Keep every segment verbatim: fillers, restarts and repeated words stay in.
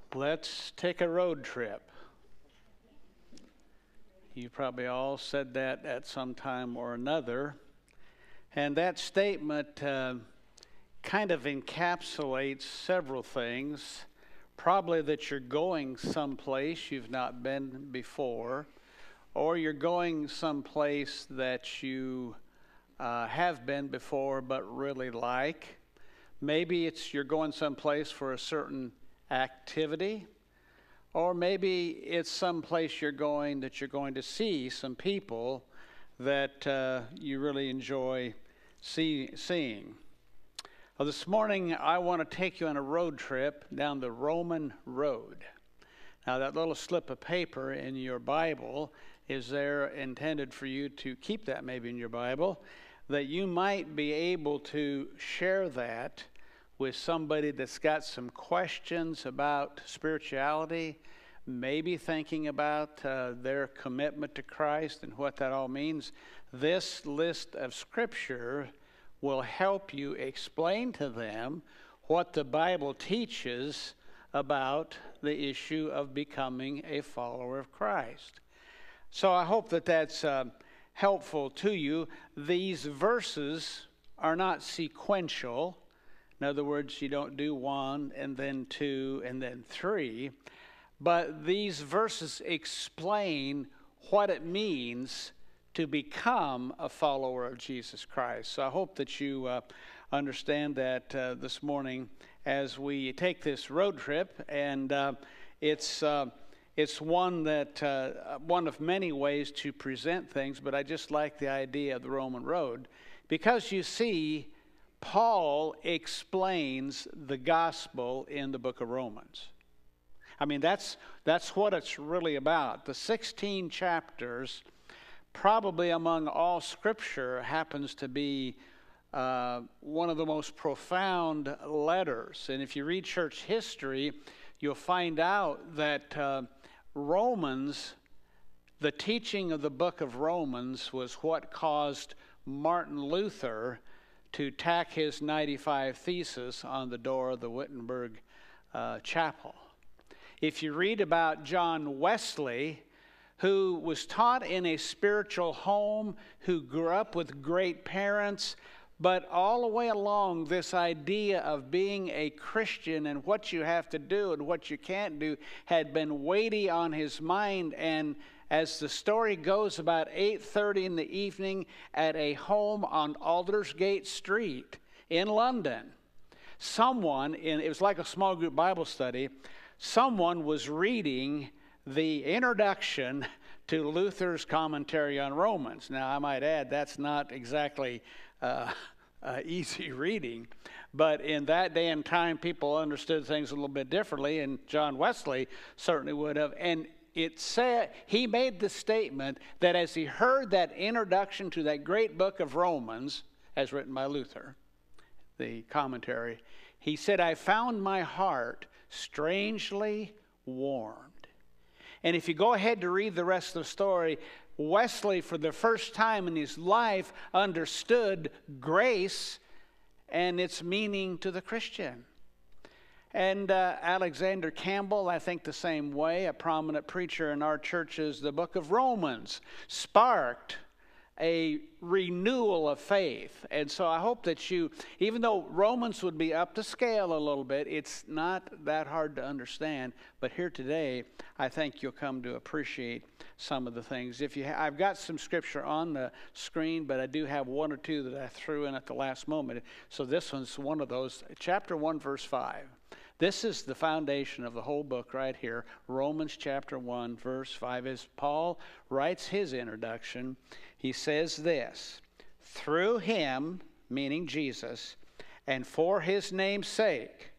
Let's take a road trip. You probably all said that at some time or another. And that statement uh, kind of encapsulates several things. Probably that you're going someplace you've not been before, or you're going someplace that you uh, have been before but really like. Maybe it's you're going someplace for a certain activity, or maybe it's someplace you're going that you're going to see some people that uh, you really enjoy see, seeing. Well, this morning I want to take you on a road trip down the Roman road. Now that little slip of paper in your Bible is there intended for you to keep that maybe in your Bible, that you might be able to share that with somebody that's got some questions about spirituality, maybe thinking about uh, their commitment to Christ and what that all means. This list of scripture will help you explain to them what the Bible teaches about the issue of becoming a follower of Christ. So I hope that that's uh, helpful to you. These verses are not sequential. In other words, you don't do one and then two and then three. But these verses explain what it means to become a follower of Jesus Christ. So I hope that you uh, understand that uh, this morning as we take this road trip. And uh, it's uh, it's one that uh, one of many ways to present things. But I just like the idea of the Roman road, because you see, Paul explains the gospel in the book of Romans. I mean, that's that's what it's really about. The sixteen chapters, probably among all Scripture, happens to be uh, one of the most profound letters. And if you read church history, you'll find out that uh, Romans, the teaching of the book of Romans, was what caused Martin Luther to tack his ninety-five Theses on the door of the Wittenberg uh, Chapel. If you read about John Wesley, who was taught in a spiritual home, who grew up with great parents, but all the way along this idea of being a Christian and what you have to do and what you can't do had been weighty on his mind. And as the story goes, about eight thirty in the evening at a home on Aldersgate Street in London, someone, in, it was like a small group Bible study, someone was reading the introduction to Luther's commentary on Romans. Now, I might add, that's not exactly uh, uh, easy reading, but in that day and time, people understood things a little bit differently, and John Wesley certainly would have. And it said, he made the statement that as he heard that introduction to that great book of Romans, as written by Luther, the commentary, he said, "I found my heart strangely warmed." And if you go ahead to read the rest of the story, Wesley, for the first time in his life, understood grace and its meaning to the Christian. And uh, Alexander Campbell, I think the same way, a prominent preacher in our churches, the book of Romans sparked a renewal of faith. And so I hope that you, even though Romans would be up to scale a little bit, it's not that hard to understand. But here today, I think you'll come to appreciate some of the things. If you, ha- I've got some scripture on the screen, but I do have one or two that I threw in at the last moment. So this one's one of those. Chapter one, verse five. This is the foundation of the whole book right here. Romans chapter one, verse five. As Paul writes his introduction, he says this: "Through him," meaning Jesus, "and for his name's sake,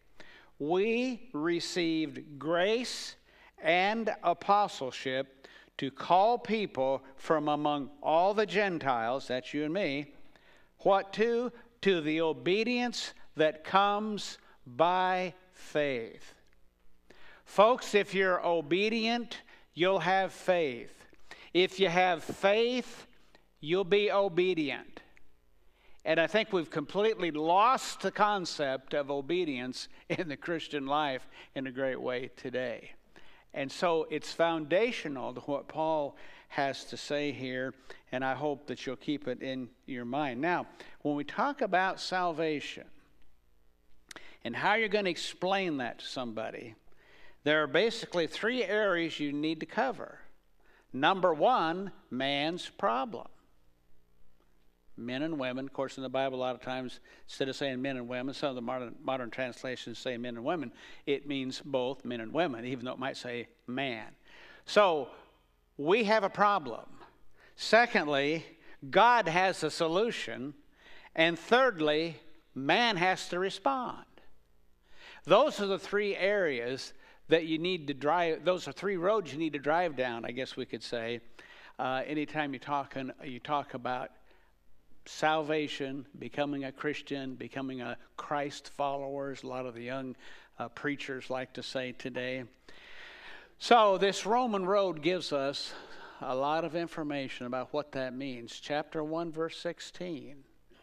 we received grace and apostleship to call people from among all the Gentiles," that's you and me, "what to? To the obedience that comes by faith." Folks, if you're obedient, you'll have faith. If you have faith, you'll be obedient. And I think we've completely lost the concept of obedience in the Christian life in a great way today. And so it's foundational to what Paul has to say here, and I hope that you'll keep it in your mind. Now, when we talk about salvation and how you're going to explain that to somebody, there are basically three areas you need to cover. Number one, man's problem. Men and women. Of course, in the Bible, a lot of times, instead of saying men and women, some of the modern, modern translations say men and women. It means both men and women, even though it might say man. So, we have a problem. Secondly, God has a solution. And thirdly, man has to respond. Those are the three areas that you need to drive. Those are three roads you need to drive down, I guess we could say, uh, anytime you talk, you talk about salvation, becoming a Christian, becoming a Christ follower, as a lot of the young uh, preachers like to say today. So this Roman road gives us a lot of information about what that means. Chapter one, verse sixteen,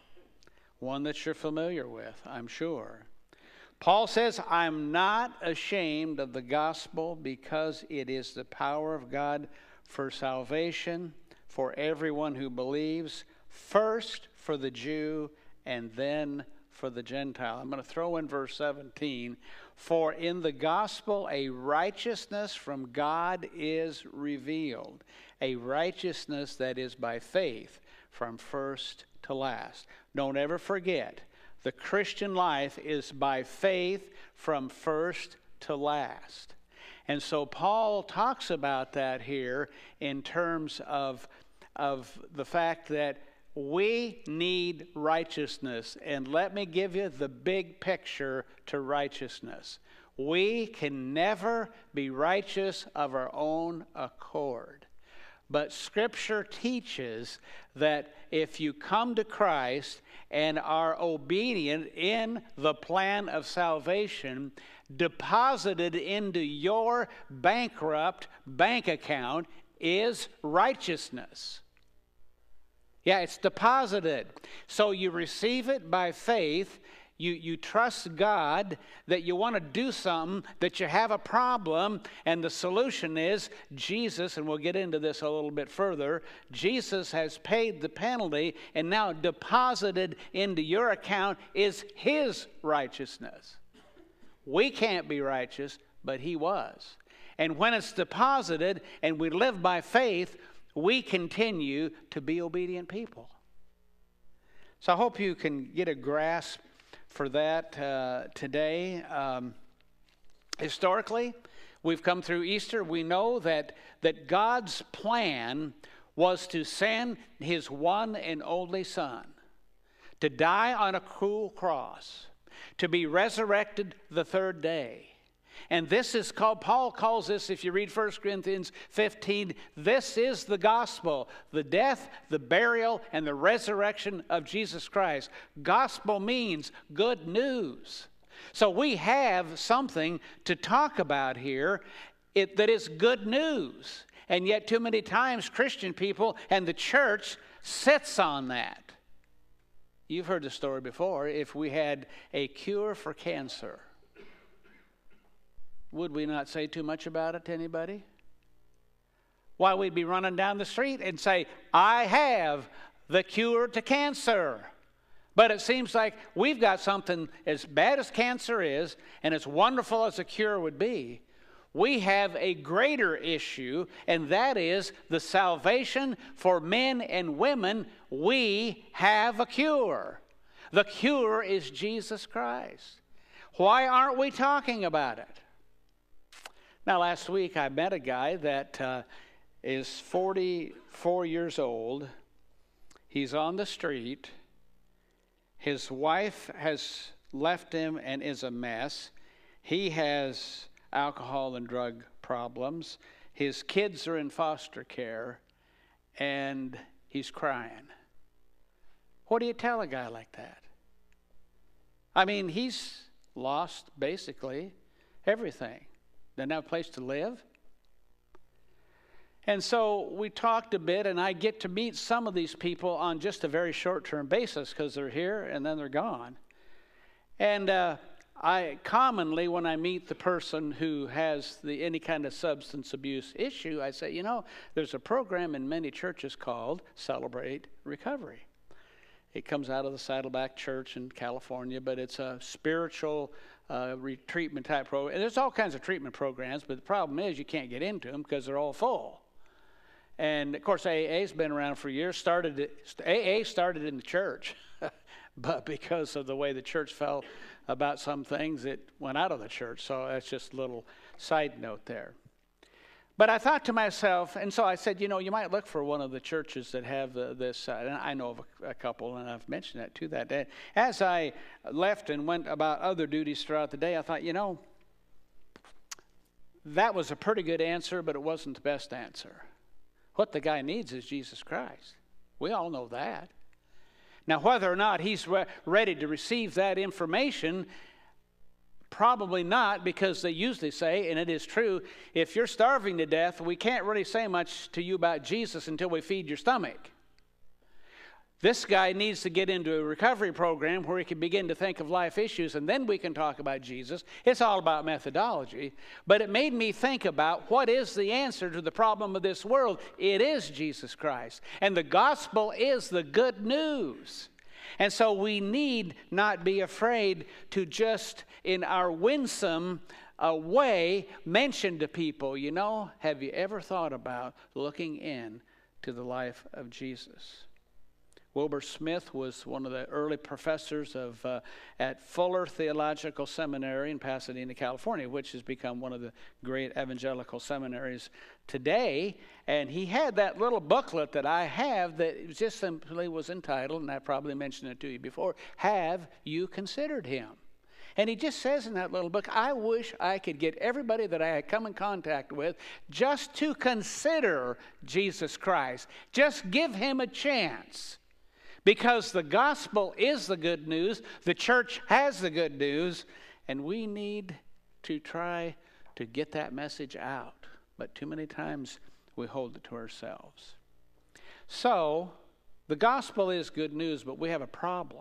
one that you're familiar with, I'm sure. Paul says, I'm not ashamed of the gospel because it is the power of God for salvation for everyone who believes, first for the Jew and then for the Gentile. I'm going to throw in verse seventeen. For in the gospel a righteousness from God is revealed, a righteousness that is by faith from first to last. Don't ever forget, the Christian life is by faith from first to last. And so Paul talks about that here in terms of, of the fact that we need righteousness. And let me give you the big picture to righteousness. We can never be righteous of our own accord. But Scripture teaches that if you come to Christ and are obedient in the plan of salvation, deposited into your bankrupt bank account is righteousness. Yeah, it's deposited. So you receive it by faith. You, you trust God that you want to do something, that you have a problem, and the solution is Jesus, and we'll get into this a little bit further. Jesus has paid the penalty, and now deposited into your account is His righteousness. We can't be righteous, but He was. And when it's deposited and we live by faith, we continue to be obedient people. So I hope you can get a grasp for that uh, today. Um, historically, we've come through Easter. We know that, that God's plan was to send His one and only Son to die on a cruel cross, to be resurrected the third day. And this is called, Paul calls this, if you read First Corinthians fifteen, this is the gospel, the death, the burial, and the resurrection of Jesus Christ. Gospel means good news. So we have something to talk about here it, that is good news. And yet too many times Christian people and the church sits on that. You've heard the story before. If we had a cure for cancer, would we not say too much about it to anybody? Why, we'd be running down the street and say, I have the cure to cancer. But it seems like we've got something as bad as cancer is, and as wonderful as a cure would be, we have a greater issue, and that is the salvation for men and women. We have a cure. The cure is Jesus Christ. Why aren't we talking about it? Now, last week I met a guy that uh, is forty-four years old. He's on the street. His wife has left him and is a mess. He has alcohol and drug problems. His kids are in foster care, and he's crying. What do you tell a guy like that? I mean, he's lost basically everything. Doesn't have a place to live. And so we talked a bit, and I get to meet some of these people on just a very short-term basis because they're here and then they're gone. And uh, I commonly, when I meet the person who has the any kind of substance abuse issue, I say, you know, there's a program in many churches called Celebrate Recovery. It comes out of the Saddleback Church in California, but it's a spiritual uh, retreatment type program. And there's all kinds of treatment programs, but the problem is you can't get into them because they're all full. And, of course, A A A's been around for years. Started it, A A started in the church, but because of the way the church felt about some things, it went out of the church. So that's just a little side note there. But I thought to myself, and so I said, you know, you might look for one of the churches that have uh, this. Uh, and I know of a, a couple, and I've mentioned that to that day. As I left and went about other duties throughout the day, I thought, you know, that was a pretty good answer, but it wasn't the best answer. What the guy needs is Jesus Christ. We all know that. Now, whether or not he's re- ready to receive that information, probably not, because they usually say, and it is true, if you're starving to death, we can't really say much to you about Jesus until we feed your stomach. This guy needs to get into a recovery program where he can begin to think of life issues, and then we can talk about Jesus. It's all about methodology. But it made me think about what is the answer to the problem of this world. It is Jesus Christ. And the gospel is the good news. And so we need not be afraid to just, in our winsome uh, way, mention to people, you know, have you ever thought about looking in to the life of Jesus? Wilbur Smith was one of the early professors of uh, at Fuller Theological Seminary in Pasadena, California, which has become one of the great evangelical seminaries today. And he had that little booklet that I have that just simply was entitled, and I probably mentioned it to you before, Have You Considered Him? And he just says in that little book, I wish I could get everybody that I had come in contact with just to consider Jesus Christ. Just give him a chance. Because the gospel is the good news, the church has the good news, and we need to try to get that message out. But too many times we hold it to ourselves. So, the gospel is good news, but we have a problem.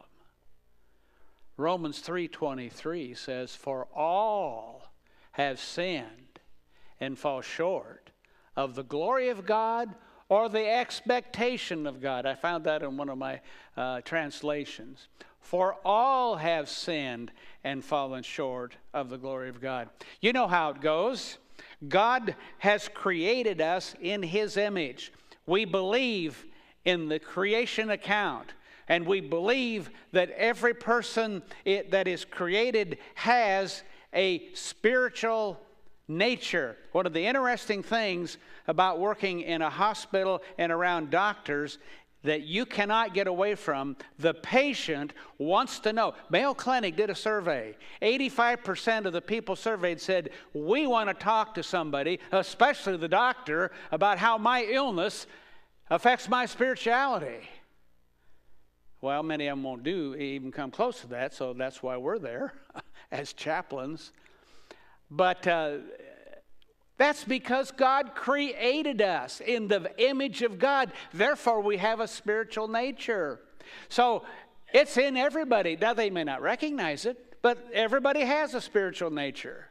Romans three twenty-three says, for all have sinned and fall short of the glory of God, or the expectation of God. I found that in one of my uh, translations. For all have sinned and fallen short of the glory of God. You know how it goes. God has created us in his image. We believe in the creation account. And we believe that every person it, that is created has a spiritual nature. One of the interesting things about working in a hospital and around doctors that you cannot get away from, the patient wants to know. Mayo Clinic did a survey. eighty-five percent of the people surveyed said, we want to talk to somebody, especially the doctor, about how my illness affects my spirituality. Well, many of them won't do even come close to that, so that's why we're there as chaplains. But uh, that's because God created us in the image of God. Therefore, we have a spiritual nature. So it's in everybody. Now, they may not recognize it, but everybody has a spiritual nature.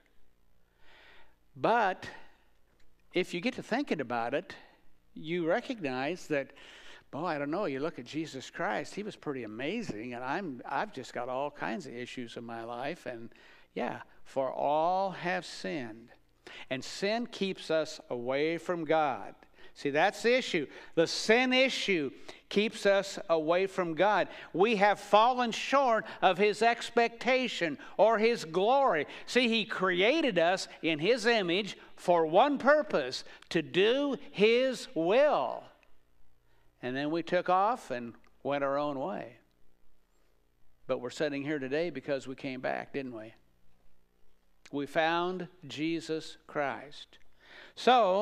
But if you get to thinking about it, you recognize that, well, I don't know, you look at Jesus Christ, he was pretty amazing, and I'm, I've just got all kinds of issues in my life, and yeah, for all have sinned. And sin keeps us away from God. See, that's the issue. The sin issue keeps us away from God. We have fallen short of his expectation or his glory. See, he created us in his image for one purpose, to do his will. And then we took off and went our own way. But we're sitting here today because we came back, didn't we? We found Jesus Christ. So,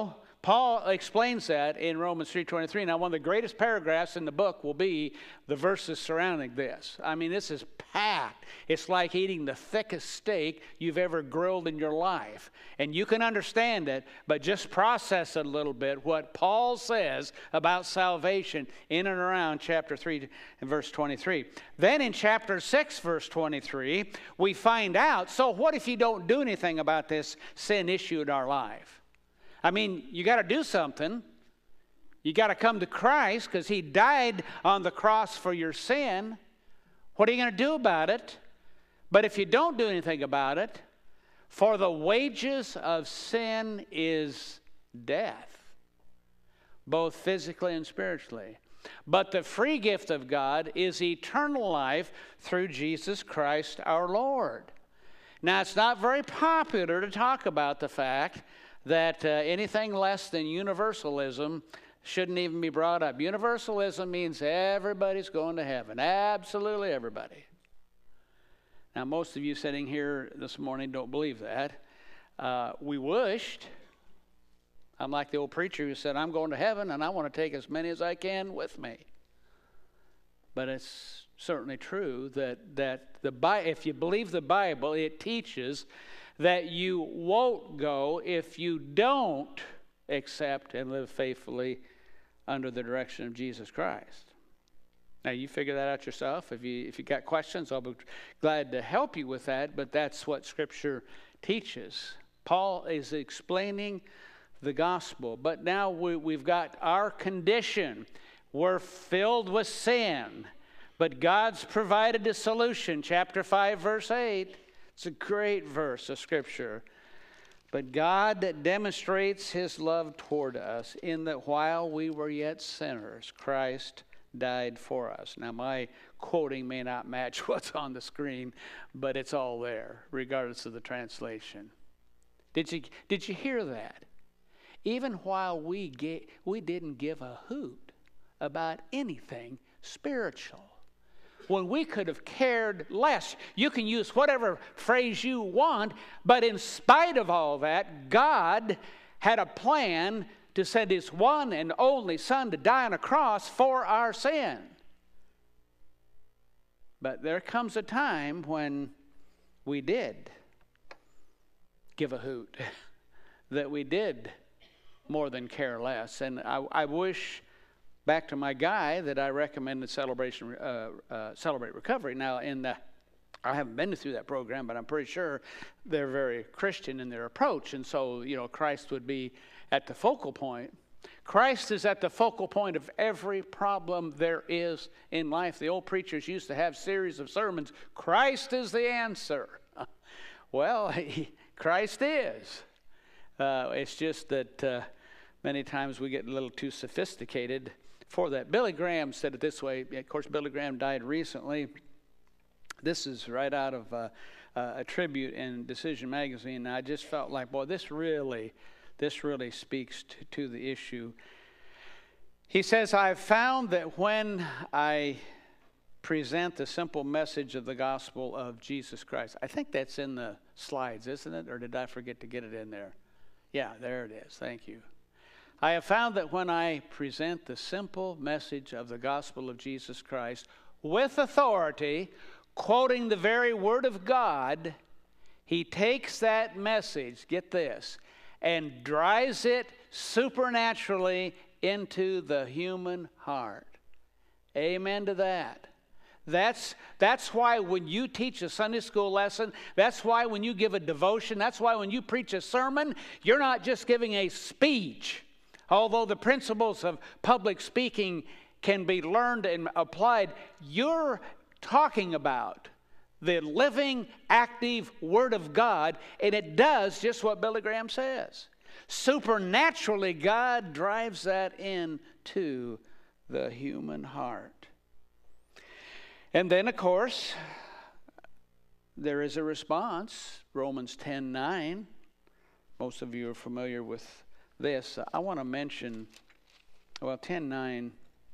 Paul explains that in Romans three twenty-three. Now, one of the greatest paragraphs in the book will be the verses surrounding this. I mean, this is packed. It's like eating the thickest steak you've ever grilled in your life. And you can understand it, but just process it a little bit, what Paul says about salvation in and around chapter three and verse twenty-three. Then in chapter six, verse twenty-three, we find out, so what if you don't do anything about this sin issue in our life? I mean, you got to do something. You got to come to Christ because he died on the cross for your sin. What are you going to do about it? But if you don't do anything about it, for the wages of sin is death, both physically and spiritually. But the free gift of God is eternal life through Jesus Christ our Lord. Now, it's not very popular to talk about the fact that uh, anything less than universalism shouldn't even be brought up. Universalism means everybody's going to heaven. Absolutely everybody. Now, most of you sitting here this morning don't believe that. Uh, we wished. I'm like the old preacher who said, I'm going to heaven and I want to take as many as I can with me. But it's certainly true that, that the Bi- if you believe the Bible, it teaches that you won't go if you don't accept and live faithfully under the direction of Jesus Christ. Now, you figure that out yourself. If you if you got questions, I'll be glad to help you with that, but that's what Scripture teaches. Paul is explaining the gospel, but now we, we've got our condition. We're filled with sin, but God's provided a solution. Chapter five, verse eight. It's a great verse of Scripture. But God demonstrates his love toward us in that while we were yet sinners, Christ died for us. Now, my quoting may not match what's on the screen, but it's all there, regardless of the translation. Did you, did you hear that? Even while we, get, we didn't give a hoot about anything spiritual, when we could have cared less. You can use whatever phrase you want, but in spite of all that, God had a plan to send his one and only Son to die on a cross for our sin. But there comes a time when we did give a hoot, that we did more than care less. And I, I wish, back to my guy that I recommended Celebration, uh, uh, Celebrate Recovery. Now, in the, I haven't been through that program, but I'm pretty sure they're very Christian in their approach. And so, you know, Christ would be at the focal point. Christ is at the focal point of every problem there is in life. The old preachers used to have series of sermons. Christ is the answer. Well, he, Christ is. Uh, it's just that uh, many times we get a little too sophisticated for that. Billy Graham said it this way. Of course, Billy Graham died recently. This is right out of uh, uh, a tribute in Decision Magazine. And I just felt like, boy, this really, this really speaks to, to the issue. He says, I've found that when I present the simple message of the gospel of Jesus Christ, I think that's in the slides, isn't it? Or did I forget to get it in there? Yeah, there it is. Thank you. I have found that when I present the simple message of the gospel of Jesus Christ with authority, quoting the very word of God, he takes that message, get this, and drives it supernaturally into the human heart. Amen to that. That's, that's why when you teach a Sunday school lesson, that's why when you give a devotion, that's why when you preach a sermon, you're not just giving a speech. Although the principles of public speaking can be learned and applied, you're talking about the living, active Word of God, and it does just what Billy Graham says. Supernaturally, God drives that into the human heart. And then, of course, there is a response. Romans ten nine. Most of you are familiar with this. I want to mention, well, ten nine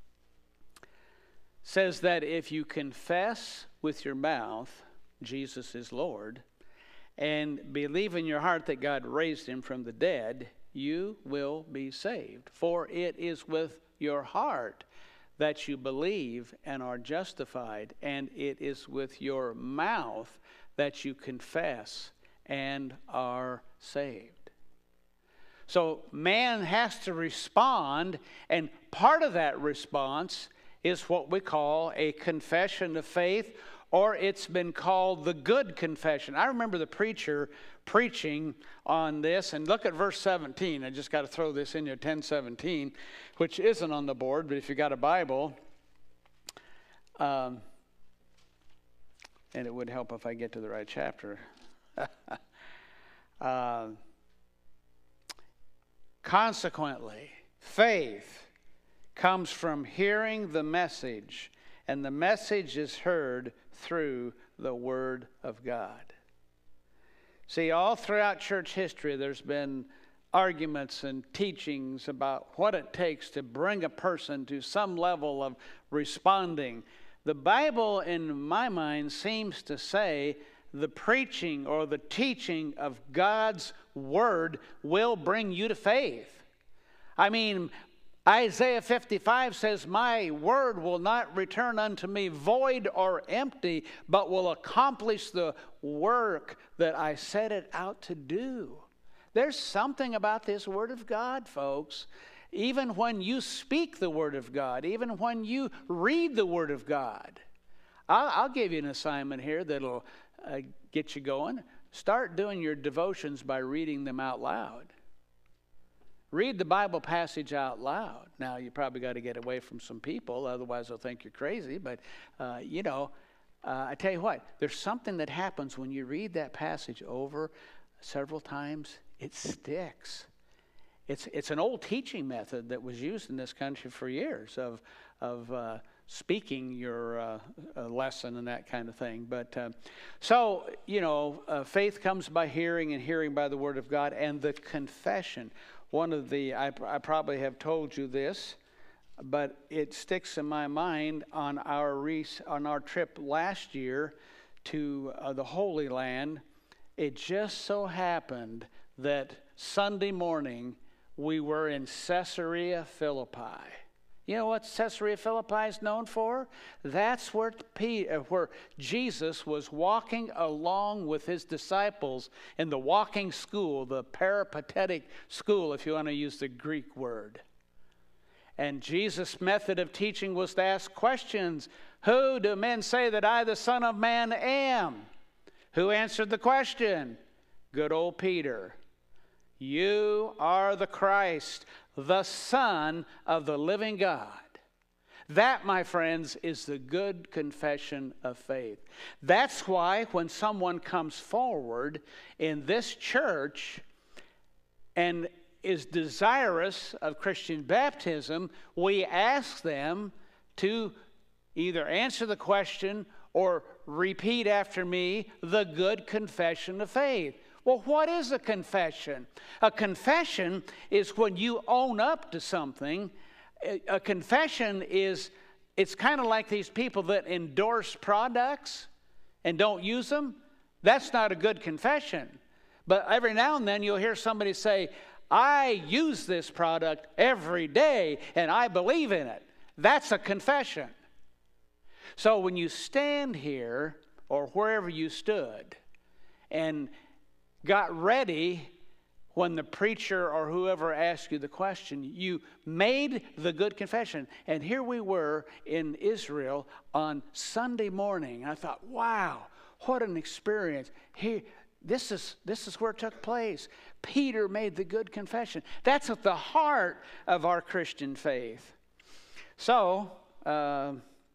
says that if you confess with your mouth Jesus is Lord and believe in your heart that God raised him from the dead, you will be saved. For it is with your heart that you believe and are justified, and it is with your mouth that you confess and are saved. So man has to respond, and part of that response is what we call a confession of faith, or it's been called the good confession. I remember the preacher preaching on this, and look at verse seventeen. I just got to throw this in here, ten seventeen, which isn't on the board, but if you got a Bible, um, and it would help if I get to the right chapter. uh, Consequently, faith comes from hearing the message, and the message is heard through the Word of God. See, all throughout church history, there's been arguments and teachings about what it takes to bring a person to some level of responding. The Bible, in my mind, seems to say the preaching or the teaching of God's Word will bring you to faith. I mean, Isaiah fifty-five says, my word will not return unto me void or empty, but will accomplish the work that I set it out to do. There's something about this Word of God, folks. Even when you speak the Word of God, even when you read the Word of God. I'll, I'll give you an assignment here that'll uh, get you going. Start doing your devotions by reading them out loud. Read the Bible passage out loud. Now, you probably got to get away from some people, otherwise they'll think you're crazy. But, uh, you know, uh, I tell you what, there's something that happens when you read that passage over several times. It sticks. It's it's an old teaching method that was used in this country for years of, of uh, speaking your uh, uh, lesson and that kind of thing. But uh, so, you know, uh, faith comes by hearing, and hearing by the Word of God, and the confession. One of the, I, I probably have told you this, but it sticks in my mind on our rec- on our trip last year to uh, the Holy Land. It just so happened that Sunday morning we were in Caesarea Philippi. You know what Caesarea Philippi is known for? That's where, Peter, where Jesus was walking along with his disciples in the walking school, the peripatetic school, if you want to use the Greek word. And Jesus' method of teaching was to ask questions. Who do men say that I, the Son of Man, am? Who answered the question? Good old Peter. You are the Christ, the Son of the living God. That, my friends, is the good confession of faith. That's why when someone comes forward in this church and is desirous of Christian baptism, we ask them to either answer the question or repeat after me the good confession of faith. Well, what is a confession? A confession is when you own up to something. A confession is, it's kind of like these people that endorse products and don't use them. That's not a good confession. But every now and then you'll hear somebody say, I use this product every day and I believe in it. That's a confession. So when you stand here or wherever you stood and got ready when the preacher or whoever asked you the question, you made the good confession. And here we were in Israel on Sunday morning. I thought, wow, what an experience. Here, this is, this is where it took place. Peter made the good confession. That's at the heart of our Christian faith. So, uh,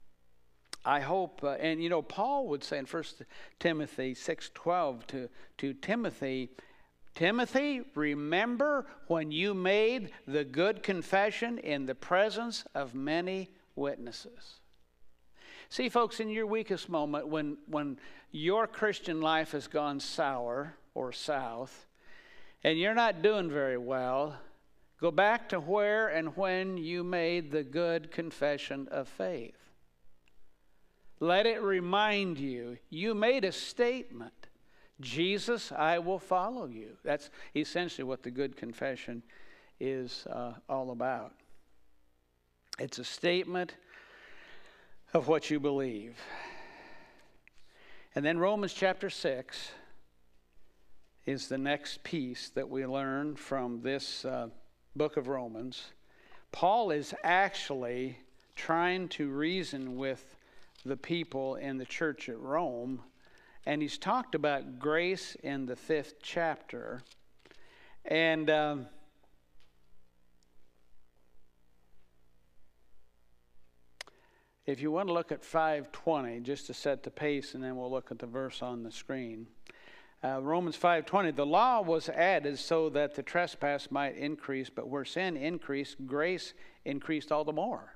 I hope, uh, and you know, Paul would say in First Timothy six twelve to, to Timothy, Timothy, remember when you made the good confession in the presence of many witnesses. See, folks, in your weakest moment, when, when your Christian life has gone sour or south, and you're not doing very well, go back to where and when you made the good confession of faith. Let it remind you, you made a statement. Jesus, I will follow you. That's essentially what the good confession is uh, all about. It's a statement of what you believe. And then Romans chapter six is the next piece that we learn from this uh, book of Romans. Paul is actually trying to reason with the people in the church at Rome, and he's talked about grace in the fifth chapter. And um, if you want to look at five twenty, just to set the pace, and then we'll look at the verse on the screen. Uh, Romans five twenty, the law was added so that the trespass might increase, but where sin increased, grace increased all the more.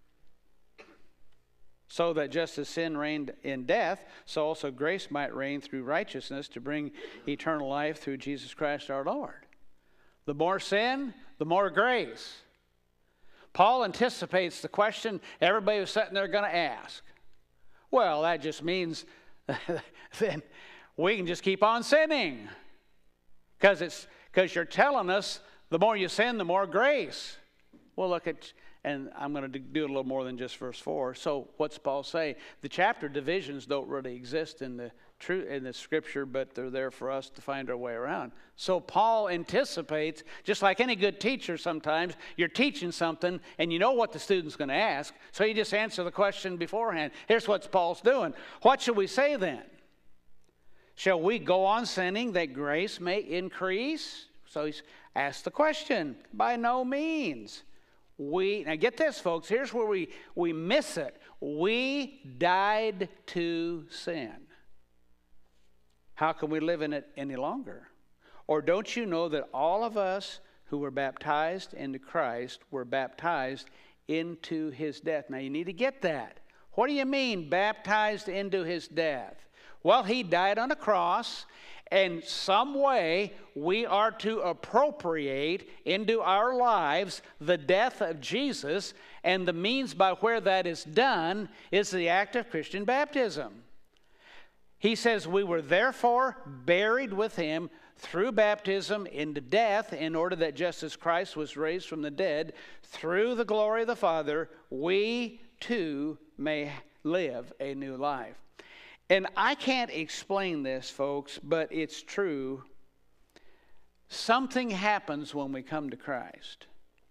So that just as sin reigned in death, so also grace might reign through righteousness to bring eternal life through Jesus Christ our Lord. The more sin, the more grace. Paul anticipates the question everybody was sitting there going to ask. Well, that just means then we can just keep on sinning. Because it's because you're telling us the more you sin, the more grace. Well, look at, and I'm going to do it a little more than just verse four. So what's Paul say? The chapter divisions don't really exist in the true in the scripture, but they're there for us to find our way around. So Paul anticipates, just like any good teacher sometimes, you're teaching something and you know what the student's going to ask, so you just answer the question beforehand. Here's what Paul's doing. What should we say then? Shall we go on sinning that grace may increase? So he's asked the question. By no means. We, now get this, folks, here's where we, we miss it. We died to sin. How can we live in it any longer? Or don't you know that all of us who were baptized into Christ were baptized into his death? Now you need to get that. What do you mean baptized into his death? Well, he died on a cross, and some way we are to appropriate into our lives the death of Jesus, and the means by where that is done is the act of Christian baptism. He says we were therefore buried with him through baptism into death, in order that just as Christ was raised from the dead through the glory of the Father, we too may live a new life. And I can't explain this, folks, but it's true. Something happens when we come to Christ.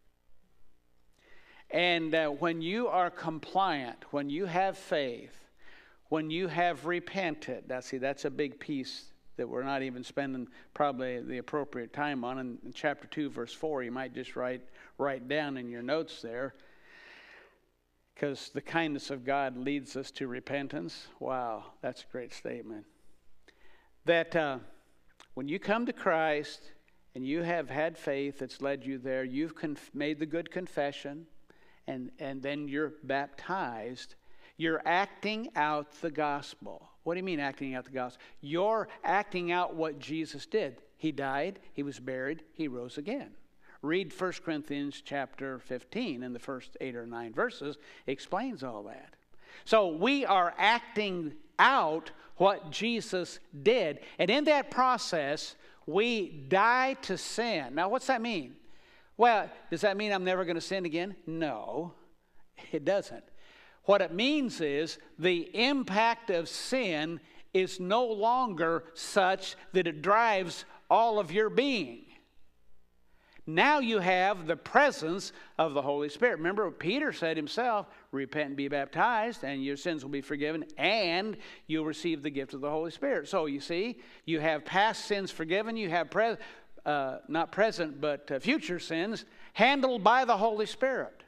And uh, when you are compliant, when you have faith, when you have repented, now see, that's a big piece that we're not even spending probably the appropriate time on. In, in chapter two, verse four, you might just write, write down in your notes there. Because the kindness of God leads us to repentance. Wow, that's a great statement. That uh, when you come to Christ and you have had faith that's led you there, you've conf- made the good confession, and, and then you're baptized, you're acting out the gospel. What do you mean acting out the gospel? You're acting out what Jesus did. He died, he was buried, he rose again. Read First Corinthians chapter fifteen, and the first eight or nine verses explains all that. So we are acting out what Jesus did. And in that process, we die to sin. Now, what's that mean? Well, does that mean I'm never going to sin again? No, it doesn't. What it means is the impact of sin is no longer such that it drives all of your being. Now you have the presence of the Holy Spirit. Remember what Peter said himself, repent and be baptized, and your sins will be forgiven, and you'll receive the gift of the Holy Spirit. So you see, you have past sins forgiven, you have pre- uh, not present, but uh, future sins handled by the Holy Spirit.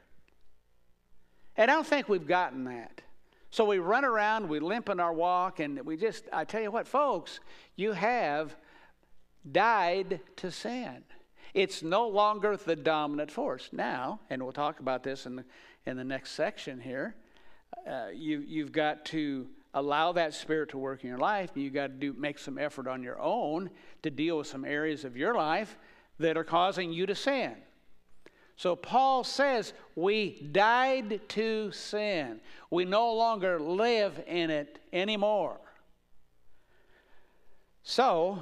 And I don't think we've gotten that. So we run around, we limp in our walk, and we just, I tell you what, folks, you have died to sin. It's no longer the dominant force. Now, and we'll talk about this in the, in the next section here, uh, you, you've got to allow that Spirit to work in your life. You've got to do, make some effort on your own to deal with some areas of your life that are causing you to sin. So Paul says we died to sin. We no longer live in it anymore. So,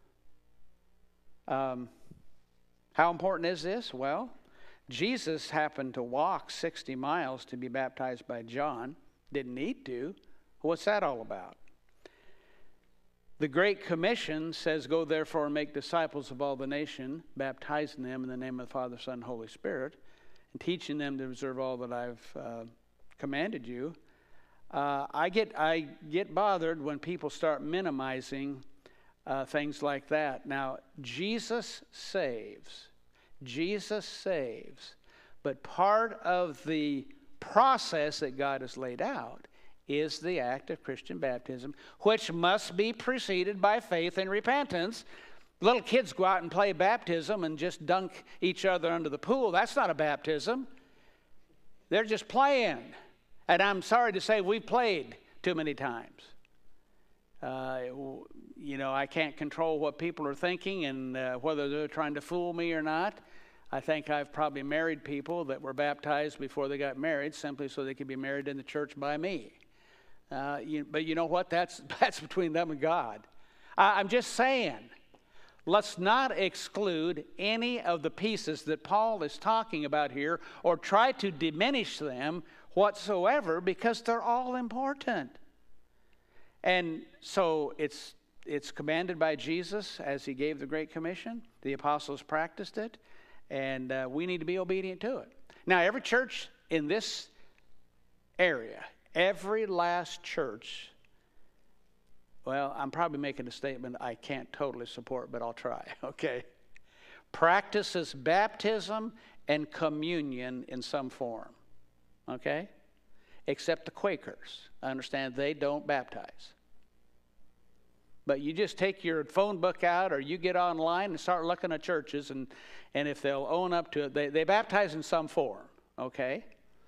um, how important is this? Well, Jesus happened to walk sixty miles to be baptized by John. Didn't need to. What's that all about? The Great Commission says, "Go therefore and make disciples of all the nation, baptizing them in the name of the Father, Son, and Holy Spirit, and teaching them to observe all that I've uh, commanded you." Uh, I get I get bothered when people start minimizing uh, things like that. Now, Jesus saves. Jesus saves. But part of the process that God has laid out is the act of Christian baptism, which must be preceded by faith and repentance. Little kids go out and play baptism and just dunk each other under the pool. That's not a baptism. They're just playing. And I'm sorry to say we've played too many times. Uh, you know, I can't control what people are thinking and uh, whether they're trying to fool me or not. I think I've probably married people that were baptized before they got married simply so they could be married in the church by me. Uh, you, but you know what? That's, that's between them and God. I, I'm just saying, let's not exclude any of the pieces that Paul is talking about here or try to diminish them whatsoever, because they're all important. And so it's it's commanded by Jesus as he gave the Great Commission. The apostles practiced it, and uh, we need to be obedient to it. Now, every church in this area, every last church, well, I'm probably making a statement I can't totally support, but I'll try, okay? Practices baptism and communion in some form, okay? Except the Quakers. I understand they don't baptize. But you just take your phone book out or you get online and start looking at churches, and, and if they'll own up to it, they, they baptize in some form, okay?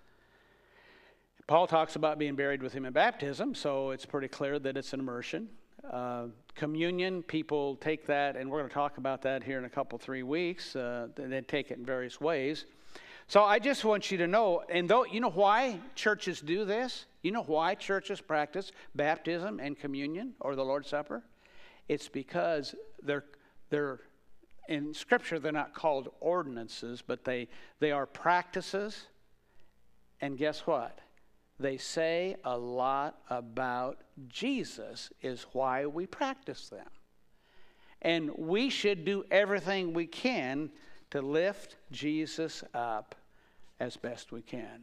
Paul talks about being buried with him in baptism, so it's pretty clear that it's an immersion. Uh, communion, people take that, and we're going to talk about that here in a couple, three weeks. Uh, they take it in various ways. So I just want you to know, and though you know why churches do this? You know why churches practice baptism and communion or the Lord's Supper? It's because they're they're in Scripture they're not called ordinances, but they they are practices. And guess what? They say a lot about Jesus is why we practice them. And we should do everything we can to lift Jesus up as best we can.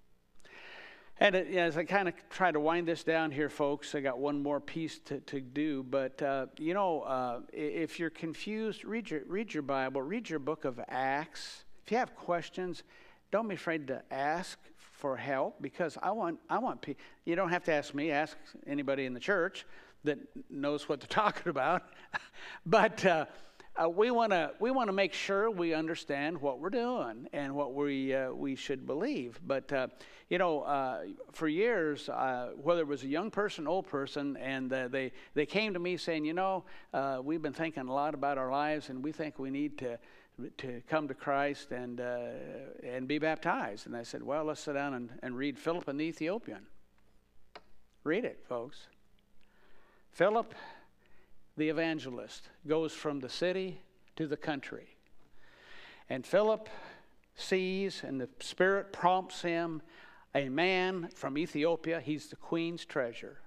And it, as I kind of try to wind this down here, folks, I got one more piece to, to do. But, uh, you know, uh, if you're confused, read your, read your Bible, read your book of Acts. If you have questions, don't be afraid to ask for help, because I want, I want people, you don't have to ask me, ask anybody in the church that knows what they're talking about. But uh, uh, we want to we want to make sure we understand what we're doing and what we uh, we should believe. But uh, you know, uh, for years, uh, whether it was a young person, old person, and uh, they they came to me saying, you know, uh, we've been thinking a lot about our lives, and we think we need to to come to Christ and uh, and be baptized. And I said, well, let's sit down and, and read Philip and the Ethiopian. Read it, folks. Philip, the evangelist, goes from the city to the country. And Philip sees, and the Spirit prompts him, a man from Ethiopia. He's the queen's treasure.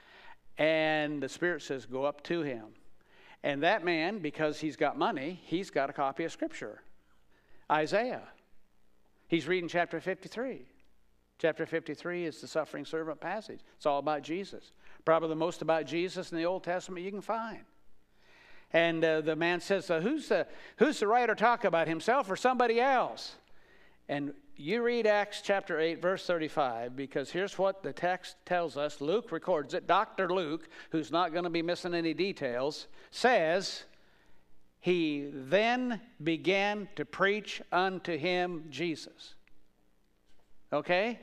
And the Spirit says, go up to him. And that man, because he's got money, he's got a copy of Scripture. Isaiah. He's reading chapter fifty-three. Chapter fifty-three is the suffering servant passage. It's all about Jesus. Probably the most about Jesus in the Old Testament you can find. And uh, the man says, uh, who's, the, who's the writer talk about, himself or somebody else? And you read Acts chapter eight, verse thirty-five, because here's what the text tells us. Luke records it. Doctor Luke, who's not going to be missing any details, says, he then began to preach unto him Jesus. Okay?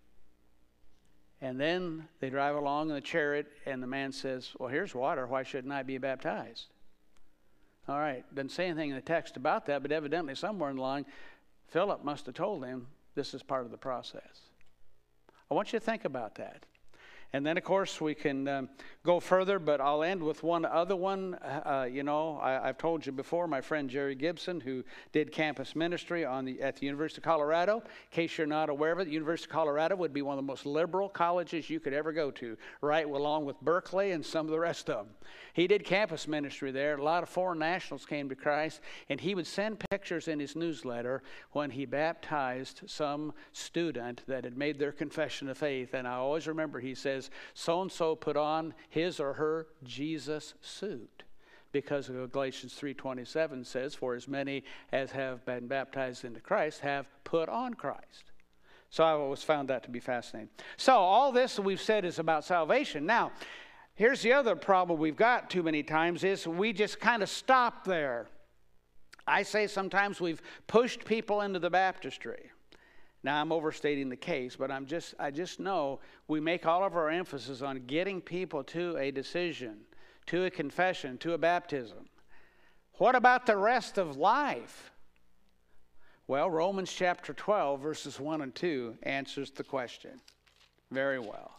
And then they drive along in the chariot, and the man says, well, here's water. Why shouldn't I be baptized? All right. Doesn't say anything in the text about that, but evidently somewhere in the line, Philip must have told him this is part of the process. I want you to think about that. And then, of course, we can um, go further, but I'll end with one other one. Uh, you know, I, I've told you before, my friend Jerry Gibson, who did campus ministry on the, at the University of Colorado. In case you're not aware of it, the University of Colorado would be one of the most liberal colleges you could ever go to, right along with Berkeley and some of the rest of them. He did campus ministry there. A lot of foreign nationals came to Christ, and he would send pictures in his newsletter when he baptized some student that had made their confession of faith. And I always remember he says, so-and-so put on his or her Jesus suit, because of Galatians three twenty-seven says, for as many as have been baptized into Christ have put on Christ. So I always found that to be fascinating. So all this that we've said is about salvation. Now, here's the other problem we've got too many times is we just kind of stop there. I say sometimes we've pushed people into the baptistry. Now, I'm overstating the case, but I'm just, I just know we make all of our emphasis on getting people to a decision, to a confession, to a baptism. What about the rest of life? Well, Romans chapter twelve, verses one and two answers the question very well.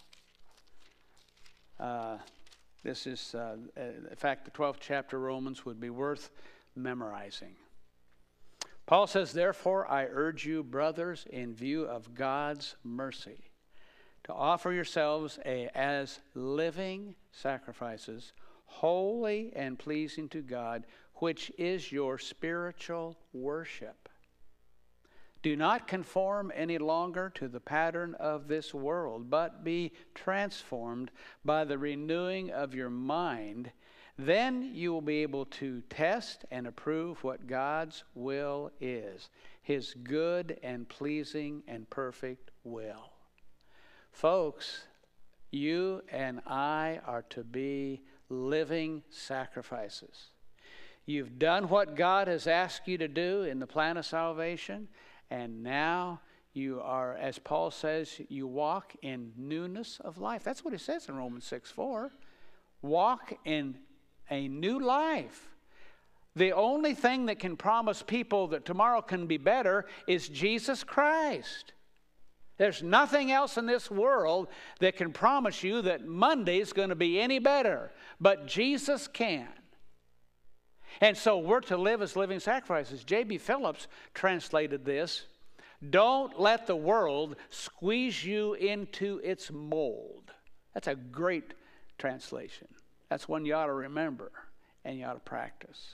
Uh, this is, uh, in fact, the twelfth chapter of Romans would be worth memorizing. Paul says, therefore, I urge you, brothers, in view of God's mercy, to offer yourselves a, as living sacrifices, holy and pleasing to God, which is your spiritual worship. Do not conform any longer to the pattern of this world, but be transformed by the renewing of your mind. Then you will be able to test and approve what God's will is, his good and pleasing and perfect will. Folks, you and I are to be living sacrifices. You've done what God has asked you to do in the plan of salvation, and now you are, as Paul says, you walk in newness of life. That's what he says in Romans six four. Walk in a new life. The only thing that can promise people that tomorrow can be better is Jesus Christ. There's nothing else in this world that can promise you that Monday's going to be any better, but Jesus can. And so we're to live as living sacrifices. J B Phillips translated this, don't let the world squeeze you into its mold. That's a great translation. That's one you ought to remember and you ought to practice.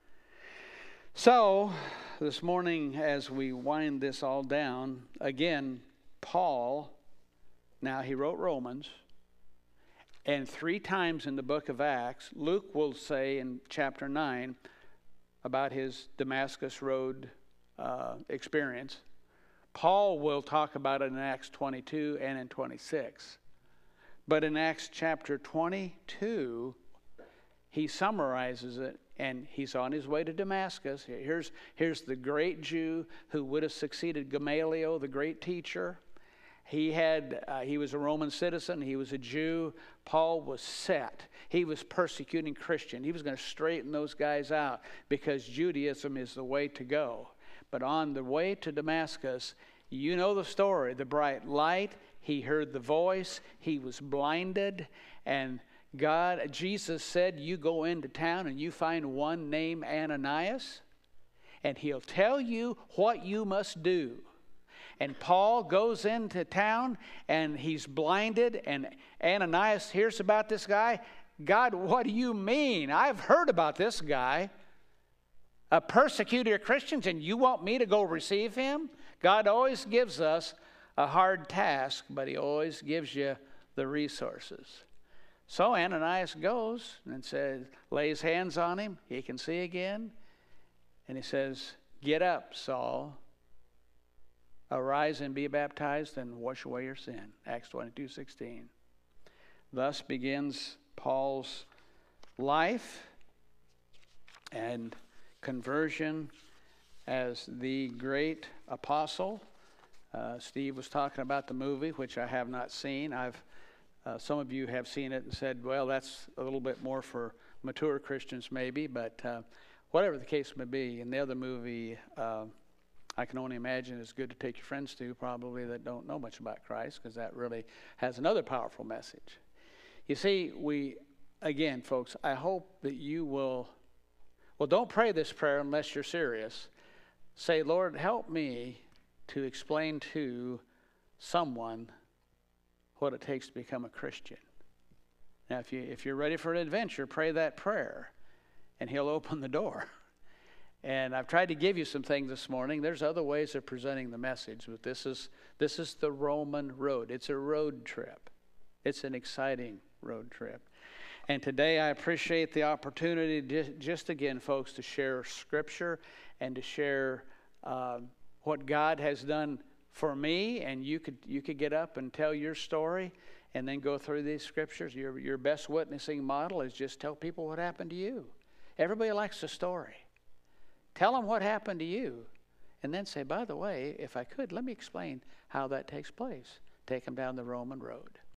So, this morning as we wind this all down, again, Paul, now he wrote Romans, and three times in the book of Acts, Luke will say in chapter nine about his Damascus Road uh, experience. Paul will talk about it in Acts twenty-two and in twenty-six. But in Acts chapter twenty-two, he summarizes it, and he's on his way to Damascus. Here's, here's the great Jew who would have succeeded Gamaliel, the great teacher. He had, uh, he was a Roman citizen. He was a Jew. Paul was set. He was persecuting Christians. He was going to straighten those guys out because Judaism is the way to go. But on the way to Damascus, you know the story. The bright light, he heard the voice, he was blinded, and God, Jesus said, you go into town and you find one named Ananias, and he'll tell you what you must do. And Paul goes into town, and he's blinded, and Ananias hears about this guy. God, what do you mean? I've heard about this guy, a persecutor of Christians, and you want me to go receive him? God always gives us a hard task, but he always gives you the resources. So Ananias goes and says, lays hands on him. He can see again. And he says, get up, Saul. Arise and be baptized and wash away your sin. Acts twenty-two sixteen. Thus begins Paul's life and conversion as the great apostle. Uh, Steve was talking about the movie, which I have not seen. I've uh, some of you have seen it and said, well, that's a little bit more for mature Christians maybe, but uh, whatever the case may be. In the other movie, uh, I can only imagine it's good to take your friends to, probably, that don't know much about Christ, because that really has another powerful message. You see, we, again, folks, I hope that you will, well, don't pray this prayer unless you're serious. Say, Lord, help me to explain to someone what it takes to become a Christian. Now, if, you, if you're ready for an adventure, pray that prayer, and he'll open the door. And I've tried to give you some things this morning. There's other ways of presenting the message, but this is, this is the Roman road. It's a road trip. It's an exciting road trip. And today I appreciate the opportunity, just, just again, folks, to share Scripture and to share uh, what God has done for me. And you could you could get up and tell your story and then go through these Scriptures. Your, your best witnessing model is just tell people what happened to you. Everybody likes a story. Tell them what happened to you, and then say, by the way, if I could, let me explain how that takes place. Take them down the Roman road.